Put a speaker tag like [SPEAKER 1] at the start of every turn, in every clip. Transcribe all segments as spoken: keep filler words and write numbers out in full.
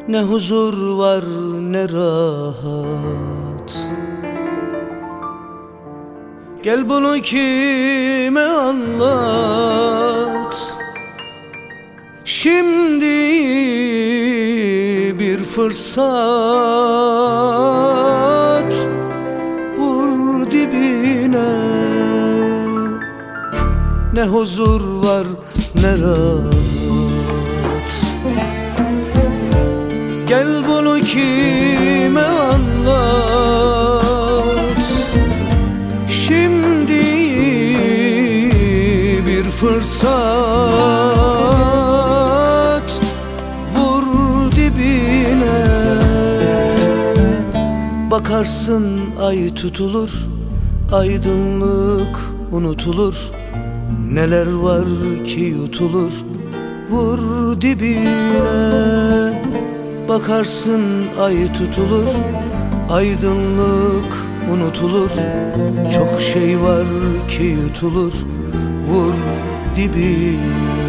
[SPEAKER 1] Ne huzur var ne rahat. Gel bunu kime anlat. Şimdi bir fırsat, vur dibine. Ne huzur var ne rahat. Gel bunu kime anlat. Şimdi bir fırsat, vur dibine. Bakarsın ay tutulur, aydınlık unutulur. Neler var ki yutulur, vur dibine. Bakarsın ay tutulur, aydınlık unutulur. Çok şey var ki yutulur, vur dibine.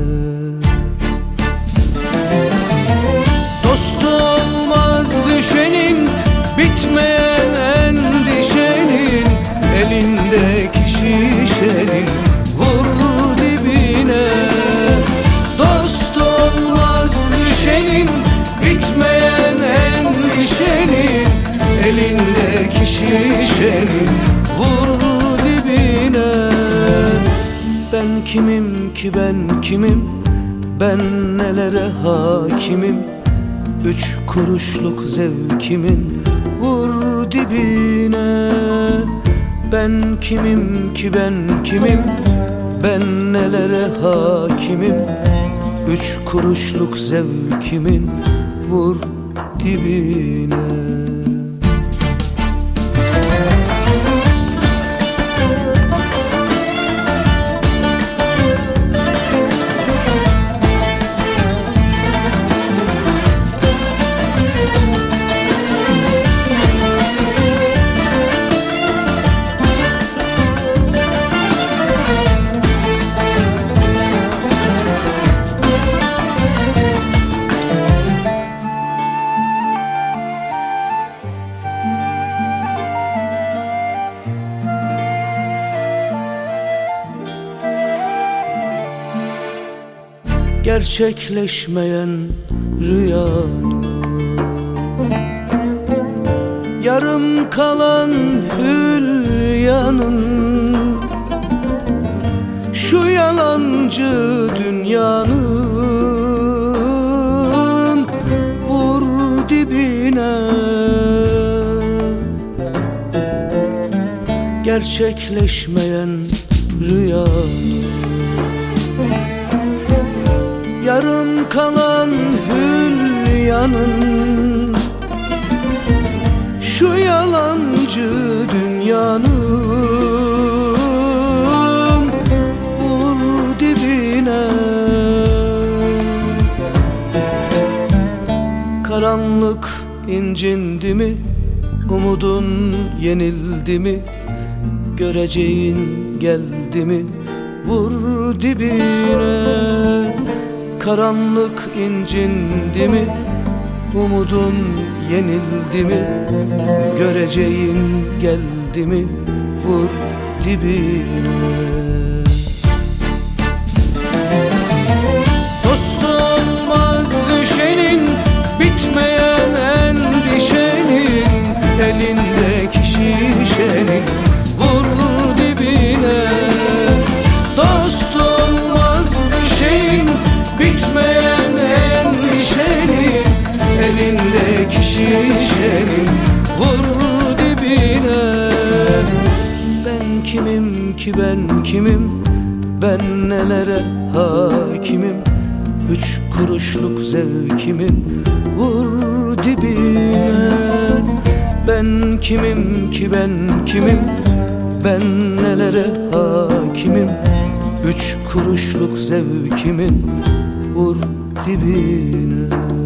[SPEAKER 1] Dostu olmaz düşenin, bitmeyen endişenin, elindeki şişenin, vur dibine. Dost olmaz düşenin, bitmeyen endişenin, elindeki şişenin, vur dibine. Ben kimim ki ben kimim, ben nelere hakimim. Üç kuruşluk zevkimin, vur dibine. Ben kimim ki ben kimim, ben nelere hakimim. Üç kuruşluk zevkimin, vur dibine. Gerçekleşmeyen rüyanın, yarım kalan hülyanın, şu yalancı dünyanın, vur dibine. Gerçekleşmeyen rüyanın, yarım kalan hülyanın, şu yalancı dünyanın, vur dibine. Karanlık incindi mi, umudun yenildi mi, göreceğin geldi mi, vur dibine. Karanlık incindi mi, umudun yenildi mi, göreceğin geldi mi, vur dibine. Dost olmaz düşenin, bitmeyen endişenin, elindeki şişenin, vur dibine. Dost olmaz düşenin, bitmeyen endişenin, elindeki şişenin, vur dibine. Ben kimim ki ben kimim, ben nelere hakimim. Üç kuruşluk zevkimin, vur dibine. Ben kimim ki ben kimim, ben nelere hakimim. Üç kuruşluk zevkimin, vur dibine.